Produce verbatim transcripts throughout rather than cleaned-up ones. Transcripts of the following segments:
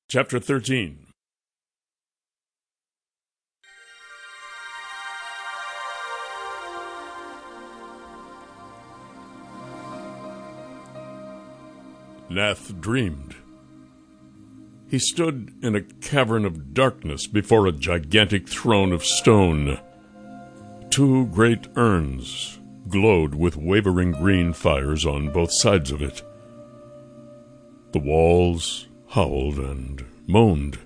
Chapter thirteen. Nath dreamed. He stood in a cavern of darkness before a gigantic throne of stone. Two great urns glowed with wavering green fires on both sides of it. The walls howled and moaned.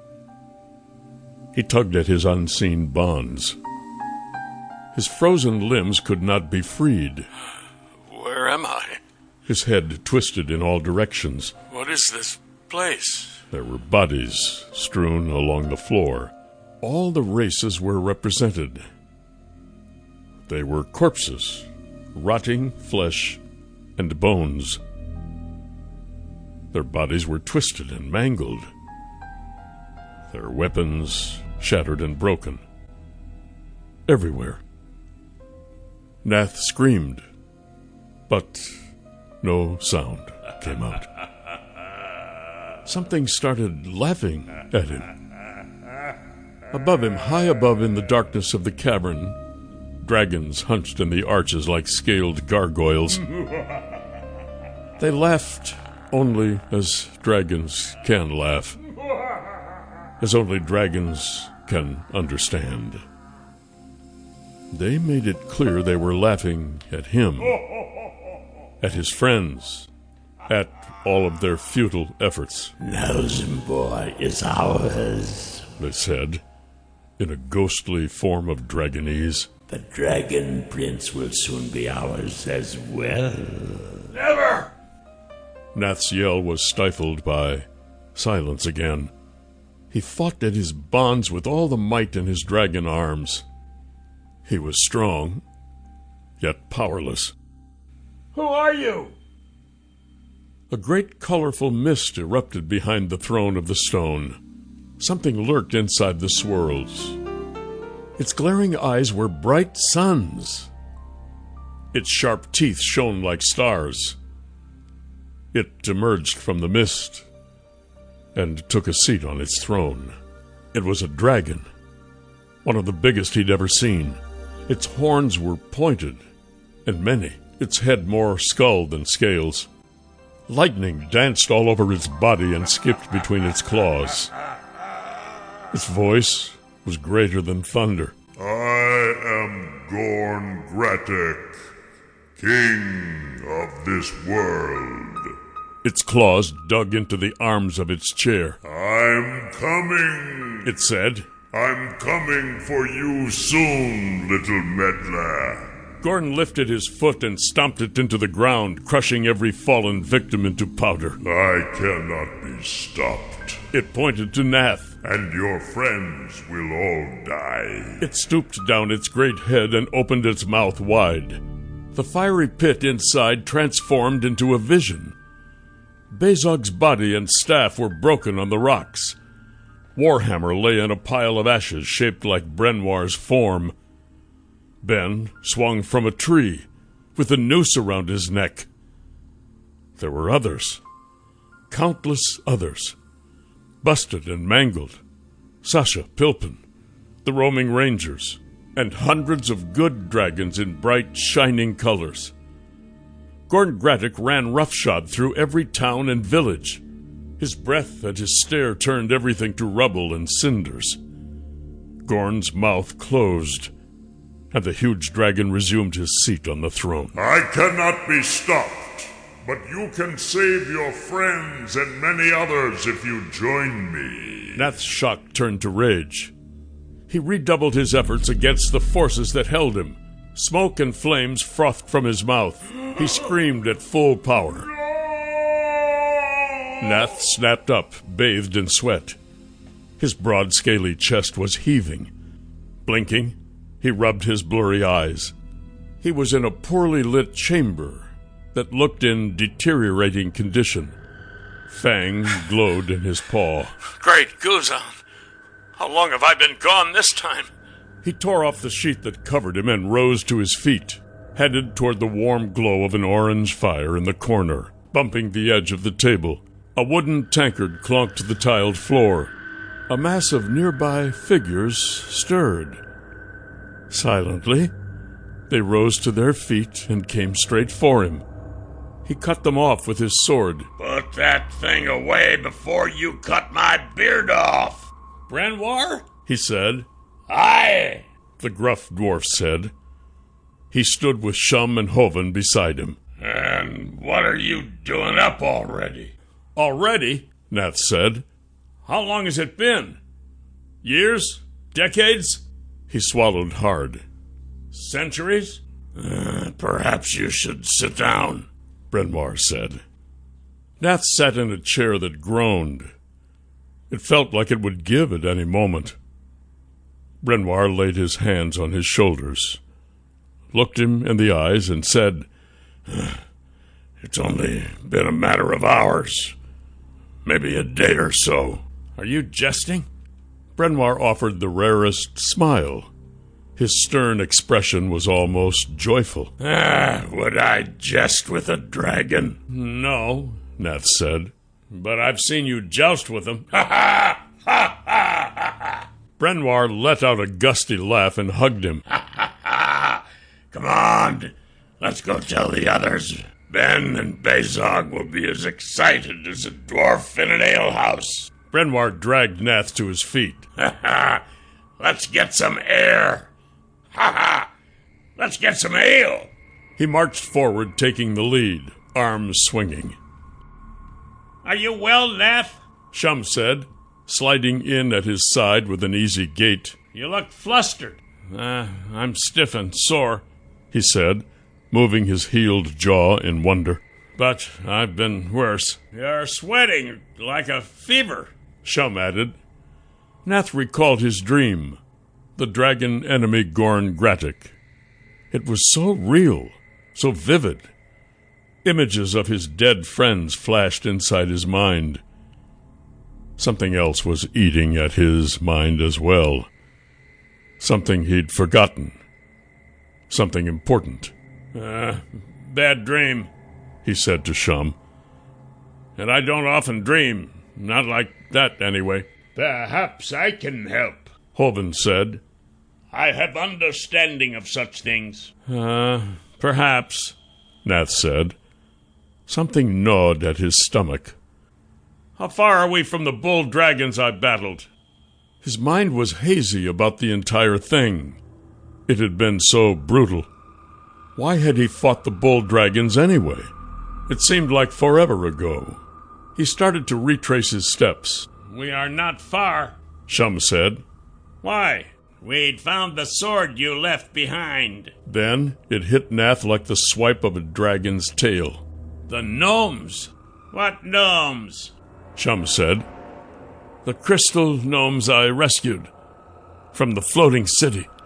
He tugged at his unseen bonds. His frozen limbs could not be freed. Where am I? His head twisted in all directions. What is this place? There were bodies strewn along the floor. All the races were represented. They were corpses, rotting flesh and bones. Their bodies were twisted and mangled. Their weapons shattered and broken. Everywhere. Nath screamed, but no sound came out. Something started laughing at him. Above him, high above in the darkness of the cavern, dragons hunched in the arches like scaled gargoyles. They laughed only as dragons can laugh, as only dragons can understand. They made it clear they were laughing at him, at his friends, at all of their futile efforts. Now, Zimboy is ours, they said, in a ghostly form of dragonese. The Dragon Prince will soon be ours as well. Never! Nath's yell was stifled by silence again. He fought at his bonds with all the might in his dragon arms. He was strong, yet powerless. Who are you? A great colorful mist erupted behind the throne of the stone. Something lurked inside the swirls. Its glaring eyes were bright suns. Its sharp teeth shone like stars. It emerged from the mist and took a seat on its throne. It was a dragon, one of the biggest he'd ever seen. Its horns were pointed and many, its head more skull than scales. Lightning danced all over its body and skipped between its claws. Its voice was greater than thunder. I am Gorn Gratic, king of this world. Its claws dug into the arms of its chair. I'm coming, it said. I'm coming for you soon, little meddler. Gorn lifted his foot and stomped it into the ground, crushing every fallen victim into powder. I cannot be stopped. It pointed to Nath. And your friends will all die. It stooped down its great head and opened its mouth wide. The fiery pit inside transformed into a vision. Bezog's body and staff were broken on the rocks. Warhammer lay in a pile of ashes shaped like Brenoir's form. Ben swung from a tree with a noose around his neck. There were others, countless others, busted and mangled. Sasha, Pilpin, the roaming rangers, and hundreds of good dragons in bright, shining colors. Gorn Gratic ran roughshod through every town and village. His breath and his stare turned everything to rubble and cinders. Gorn's mouth closed, and the huge dragon resumed his seat on the throne. I cannot be stopped. But you can save your friends and many others if you join me. Nath's shock turned to rage. He redoubled his efforts against the forces that held him. Smoke and flames frothed from his mouth. He screamed at full power. No! Nath snapped up, bathed in sweat. His broad, scaly chest was heaving. Blinking, he rubbed his blurry eyes. He was in a poorly lit chamber that looked in deteriorating condition. Fang glowed in his paw. Great Guzan! How long have I been gone this time? He tore off the sheet that covered him and rose to his feet, headed toward the warm glow of an orange fire in the corner, bumping the edge of the table. A wooden tankard clunked the tiled floor. A mass of nearby figures stirred. Silently, they rose to their feet and came straight for him. He cut them off with his sword. Put that thing away before you cut my beard off. Brenoir? He said. Aye, the gruff dwarf said. He stood with Shum and Hoven beside him. And what are you doing up already? Already? Nath said. How long has it been? Years? Decades? He swallowed hard. Centuries? Uh, perhaps you should sit down, Brenoir said. Nath sat in a chair that groaned. It felt like it would give at any moment. Brenoir laid his hands on his shoulders, looked him in the eyes, and said, It's only been a matter of hours, maybe a day or so. Are you jesting? Brenoir offered the rarest smile. His stern expression was almost joyful. Ah, would I jest with a dragon? No, Nath said, but I've seen you joust with him. Ha ha! Ha ha ha ha! Brenoir let out a gusty laugh and hugged him. Ha ha ha! Come on, let's go tell the others. Ben and Bezog will be as excited as a dwarf in an alehouse. Brenoir dragged Nath to his feet. Ha ha! Let's get some air. Ha ha! Let's get some ale. He marched forward, taking the lead, arms swinging. Are you well, Nath? Shum said, sliding in at his side with an easy gait. You look flustered. Uh, I'm stiff and sore, he said, moving his healed jaw in wonder. But I've been worse. You're sweating like a fever, Shum added. Nath recalled his dream, the dragon enemy Gorn Gratic. It was so real, so vivid. Images of his dead friends flashed inside his mind. Something else was eating at his mind as well. Something he'd forgotten. Something important. Uh, bad dream, he said to Shum. And I don't often dream. Not like that, anyway. Perhaps I can help, Hoven said. I have understanding of such things. Uh, perhaps, Nath said. Something gnawed at his stomach. How far are we from the bull dragons I battled? His mind was hazy about the entire thing. It had been so brutal. Why had he fought the bull dragons anyway? It seemed like forever ago. He started to retrace his steps. We are not far, Shum said. Why? We'd found the sword you left behind. Then it hit Nath like the swipe of a dragon's tail. The gnomes? What gnomes? Shum said. The crystal gnomes I rescued from the floating city.